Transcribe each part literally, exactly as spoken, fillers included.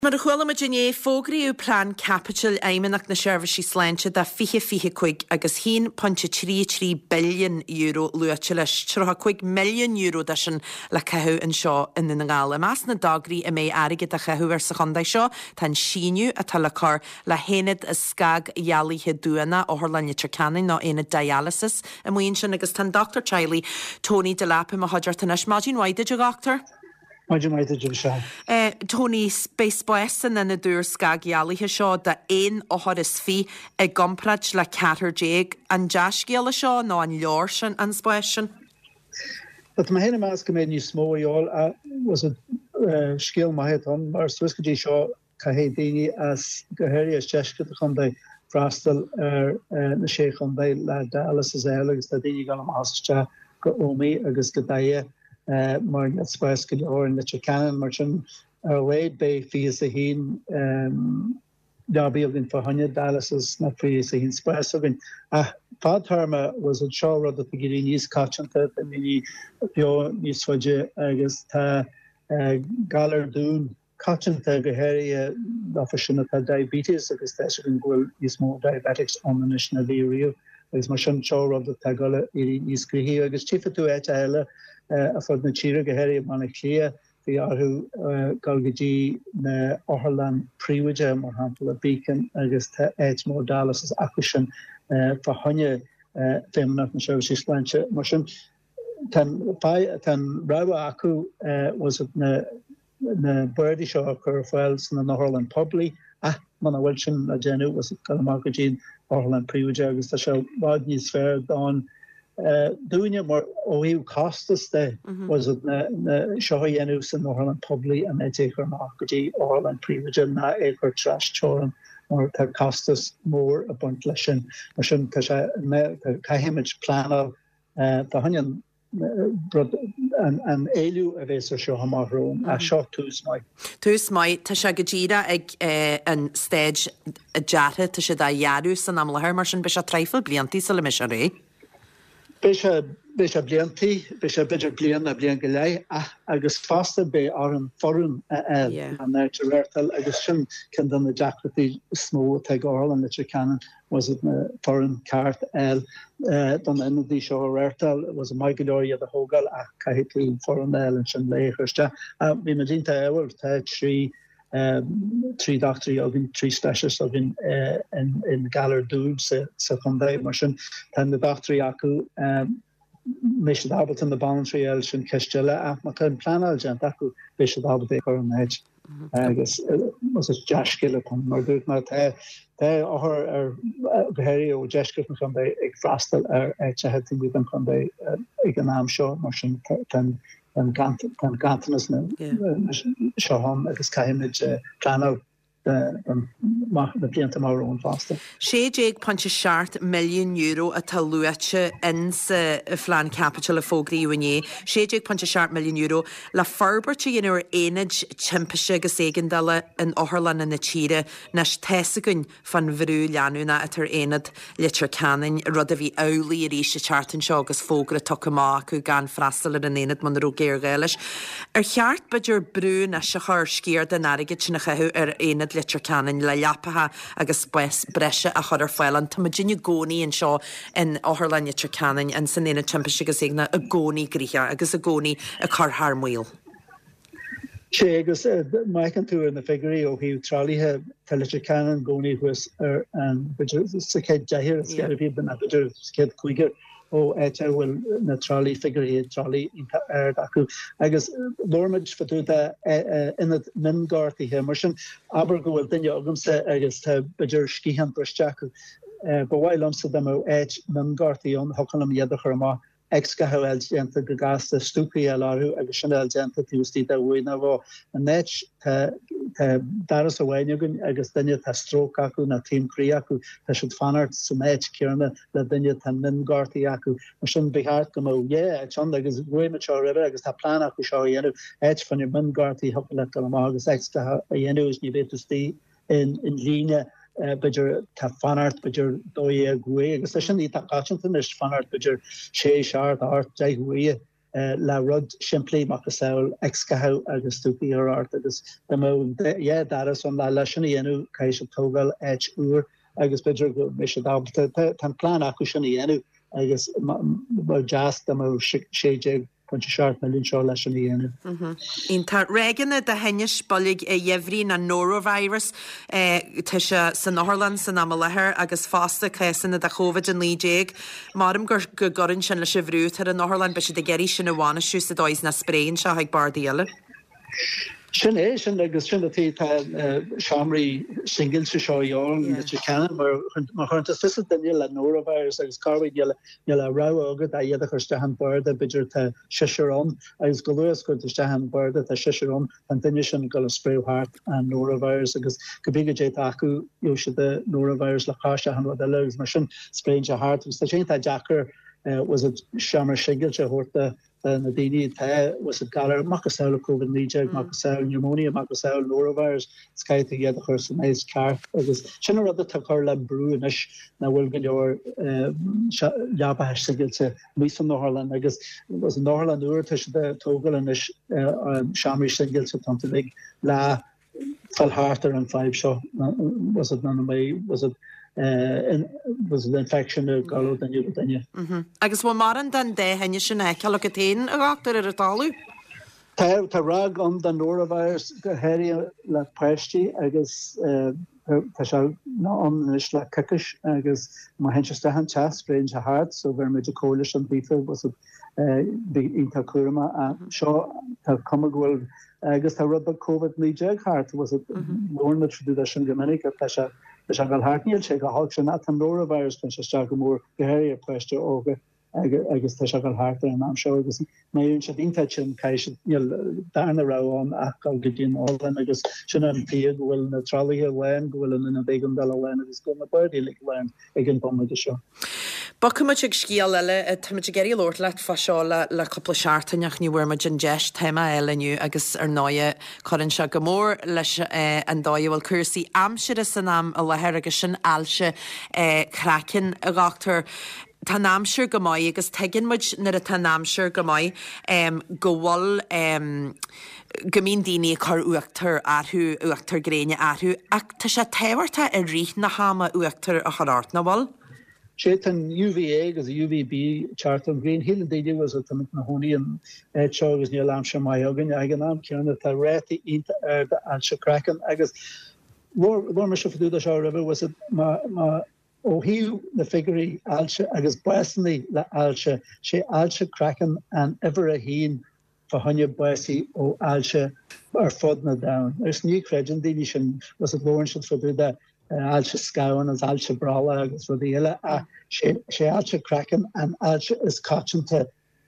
Mar a chhuiile me dinné fógraíú plán capital éimeach na seirbhísí sláinte de fiche fiche chuig agus hín ponte trí trí billion euro luaite leis trotha chuig milliún euro de sin le cethú an seo in na ngála. Más na dagarí a mé aige a cethú ar sa chundaid seo tan síniu a tal car le héad a scag jaalaithe dúana ó Thorlanne Trecanin ná éad dialysis a muon sin agus tan Doctor Chiley Tony de Lappe a haidirta na smáidín waide de Doctor. Uh, Tony spéisbásan na dúr scagialaithe seo de éon óthar is fi ag gompraid le ceatar déag an deascéala seo nó an leor sin an spáisin? But my hen mas go menu smó all was a uh, skill my head on mar swiskedí seo cahédíní as gohéir as teisce chun dé frastal ar na sé chun dé le dalas is eile agus daine gan am hasiste go ómí agus go daie Uh, mar net spes go or in the Trecanin mar ar waid bei fi a hin um darbeelgin for hundred dollars na fi a hin spes agin ah padharma was a show rod that gin níos kachanta a mini bio níos foje agus ta galar dún kachanta go heri da fashion ta diabetes agus ta go is more diabetics on the national area is mar show rod that tagala is grihi agus chief to et hele a fod na tíre gohéir man clia hí arthú galgadí na Orlan príomide mar hampla a beacon agus éit mór Dallas as acu sin fa honne féimeach na seirbhísí sláinte mar sin tan raba acu was na na birdie seo chur fáil san na Orlan Publi ah man bhfuil sin a déanú was galamagadín Orlan príomide agus tá seo bhád níos fearr dáin Uh, doing more oh costas de was it na shoyenus and Orlan Publi and Edgar Markety Orlan Previgil na Edgar Trash Choran or ta costas more a bunt lesson machine ka image plan of uh the Hunyan an an elu a veser show hamarroom a shot to my to my ta shagadira ag an stage a jata ta shada yaru san am lahar marshin bisha trifle blianti salimishere Bisha Bisha blianti, Bisha bidger blian a blian gelei agus faster be ar an forum an nurturertal agus sin can done the jackety small tag all and the Trecanin was it na foreign cart el done end of the show rertal it was a Michaeloria the Hogal a kahitli foreign el and sin lehersta we medinta ewer ta tree Um, three doctor ogin three specialists ogin uh, in in galar dudes so so conday machine and the doctor aku um mission Albert in the voluntary elsion kestela at my current plan agent aku bishop Albert or an edge I guess was a Josh Gillipon mar good not there there or er very o Josh Gillipon from the frastal er I had to with them from the economic show machine ten and Gant and Gantanus Shaham agus Kaimage Channel the blianta mar own faster. sé déag ponte seart milliún euro a tal luaite in sa phlean capital a fógraí uné. sé déag ponte seart milliún euro le farberte dhéanúir éid timpise agus éigindala in Orlan na tíre nes tesagunn fan bhrú leanúna a tar éad le Trecanin rud a bhí eolaí a ríise chartan seo agus fógra tocaá acu gan frastal an éad man ró géirgéiles. Ar cheart beidir brún a se chur scíar den aige sinna cheú ar éad le Trecanin le leapatha agus bues breise a chur fáil an tá Virginia gcónaí an seo in Orlan Trecanin an san éad timpise agus éagna a gcónaí gríthe agus a gcónaí a chur thar muil. sé agus maican tú in na figurí ó híú trálíthe tal Trecanin gcónaí huas ar an sa chéad deithir is gar bhí ben a beidir céad chuige ó éte bhfuil na trálí figurí trálí ar acu agus lormid fatú inad mingáirtaithe mar sin aber go bhfuil duine agamsa agus tá beidir scíhan bristeacu ba bhhail amsa dem ó éit mingáirtaí an thocanam iadachar má ex-gahu elgenta go gasta stúpi elarú agus sin elgenta tústí a bhuina bh an net daras a bhainegann agus duine tá strók acu na tíimrí acu tá si fanart sa méid cearna le duine tá mingáirtaí acu mar sin bihart go mó é an agus bhuiime seo river agus tá plán acu seo dhéanú éit fan mingáirtaí ho le go agus ex-gahu a dhéanú is ní bétustí in in líne Uh, beidir tá fanart beidir dói a gwe agus sin í tá gachantan is fanart beidir sé seart art dehuaie le rud siimplí mac go saoil excathe agus túpaí ar art agus é daras an le leisin dhéanú cai se tógáil éit úr agus beidir go mé se dábalta tan plán acu sin dhéanú agus mar jazz am séé punch sharp million seo leis an dhéanú. Ín tá réganna de henne spolig a dhéhrí na norovirus tá se san Norland san am lethir agus fásta chésanna de chovid an líéig marm gur go gorin sin le se bhrú ar an Norland be se de geirí sin bhána siú a dóis na spréin se ag bardíile. Sin é sin agus sin atí seamraí single se seoáin se cean mar chuanta fi daine le norovirus agus carfuid le ra agad a dhéad chuiste an barda beidir tá siisiarrán agus go luas go iste an barda tá siisiarrán an duine sin go spréhart an norovirus agus go bíige dé acu jo se de norovirus le cháiste an a legus mar sin spréin se hart gus tá sé tá Jackar was it seamar single se horta na daine the was it galar mac saoil COVID níide mac saoil pneumonia mac saoil norovirus skyte iad a chus méis car agus sin rud a tuchar le brúis na bhfuil go leor leaba sigilse mí an Norland agus was an Norland uair tu de tógal an is seamí sigilse tananta ag le fallhartar an five seo was it na mé was it Uh, in, was an infection of galo than you than you. Agus bhfuil mar an den dé henne sin é ceach a tain a gátar ar a talú. Tá tá rag an den norovirus go héir le pestí agus tá se ná an is le cicis agus má henste an chas range a hart so ver meidir cólis an bífa was ínta cuama a seo tá cumhil agus tá rud COVID níide hart was it lorna tradition gomininic a tá se gal hartníil sé go há sin an norovirus kun se sta go mór gohéir pleiste óga agus tá se gal hart an am seo agus méún se inte sin cai darna raán a gal godín álen agus sin an pí gohfuil na tralithe lein gohfuil in a bégum bell lein agus go na birdí lein ag an bomid seo. Ba cumid ag scíal eile tuid geirí Lord leit fa seo le le coppla seaartainach níhuiirma gin deis téma eileniu agus ar náide chuann se go mór leis an dáhfuil cuasaí amsire san am a lethir agus sin ailse cracin a gachtar tá námsir go maiid agus teigin muid nar a tá námsir go maiid go bhfuil gomín daoine chu uachtar athú uachtar gréine athú ach tá sé téhairta a rí na háma uachtar a choráart na bhil. sé an U V A agus U V B Charter Green Hill déidir was at na honí an seo agus ní lam sem mai agin agan am ceanna tá réti inte ar de an se kraken agus war me se fú a se river was it ma ma ó hiú na figurí alse agus buisní le alse sé alse kraken an ever a hín fa hanne buí ó alse ar fod na da. Ers ní credin déine sin was it lo for de alse scaun as alse brala agus ru eile a sé alse kraken an alse is kachente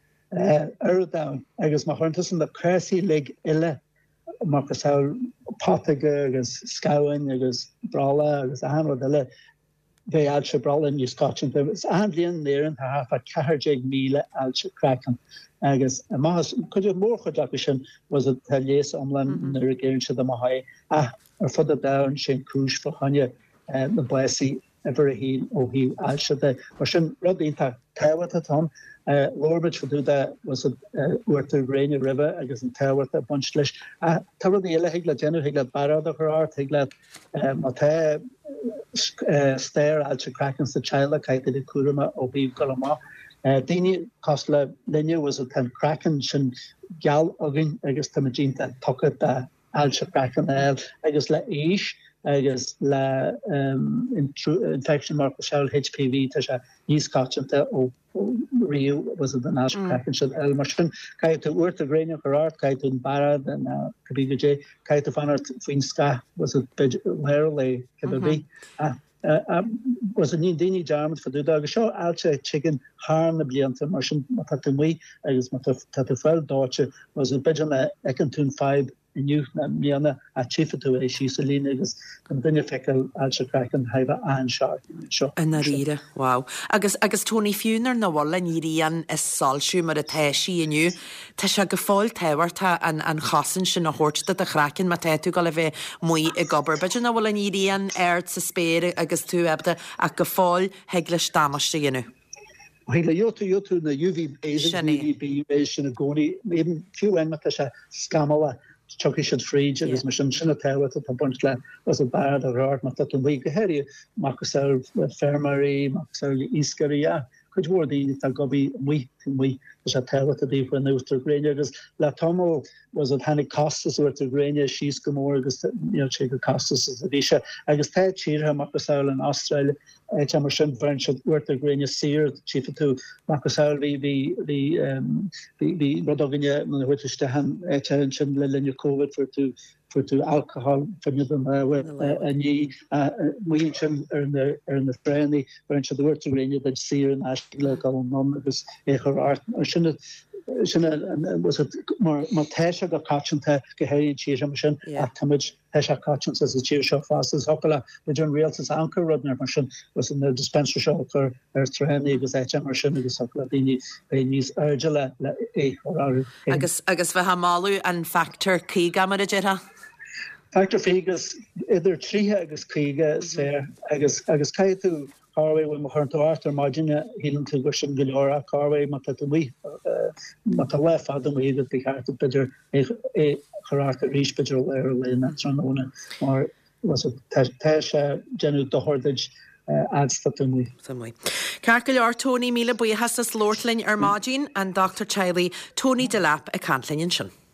er da agus ma chutas an de cresi lig ile mar sa patige agus scaun agus brala agus an eile They alse bralin you Scotland. There was Anglian there and half a carjig meal alse kraken. Agus mas could you more production was it yes omland irrigation to the Mahai ah or further down Shin Cruise for Hanya and the Blessy ever he oh he alse the or shin rugby tower at on uh Lorbridge for do that was it worth the Rainy River I guess in tower a bunch lish ah tower the ele higla genu higla bara the her art higla um Uh, stair alse kraken sa chile kaite de kurma o bí golama. Déine cosla linne was a ten kraken sin gal agin agus tamagínta tucha a alse kraken el agus le éis agus le um, infection mark shell H P V ta se níos kachanta o Rio was it an alse kraken sin el mar sin kaite uirt a grain of art kaite un bara den kabige J kaite fan art fin ska was it rarely kebi was a ní déine jarmid for do agus seo alse chicken harm na blianta mar sin mat mui agus mat fel dáte was a bid an ekentún five inniu na mianna a chifatú é sí sa lína agus an dunne fekel alse kraken haifa an seo. An rire, wow. Agus agus Tony fiúnar na bhla nírían is salsú mar a teisí inniu, Tá se go fáil tehairta an an chasan sin na hórta a chraken ma teú go le bheith muoi i gobar, beidir na bhla nírían airt sa spéir agus tú ebda a go fáil heagla dámaiste inniu. Hele yotu yotu na U V B U V B sin a goni even few en mat se skamala chucky should free is mar sinna te a bunch le was a bad a hard mat dat we geheri Marcus fermary Max iskari ja could war die that gobi we we was a tell to be when there was to grain just la tomo was it Hanny Costas or to grain she's gomor agus you know che Costas is visha agus te cheer Marcus in Australia Emerson French worth the grain seer chief to Marcus the the the um the the Rodognia which is to han attention linja COVID for to for to alcohol for them uh, with uh, and ye uh we in the in the friendly French the word to grain that seer and actually go non it was art shouldn't shouldn't was it more more tesha got catching to geheri cheer machine at timage Hesha Cotchins as a cheer shop fast as Hokala, the John Realtors anchor Rodner machine was in the dispenser shop or Trani was H M machine was Hokala Dini, Benis Urgela, A or Agus Agus Vahamalu and Factor Kigamma Jetta. Factor Figas either tree Agus Kiga, say Agus Agus Kaitu. Carway when we to after margin healing to Gushin Gilora, Carway, Matatui, Matala, Adam, we that they had to picture a Karaka reach picture layer lane that's on or was it Tasha Genu Dohordage adds that to me. Carkil or Tony Mila Boy has this Lortlin Ermagin and Doctor Chiley, Tony Delap, a Cantlin Shin.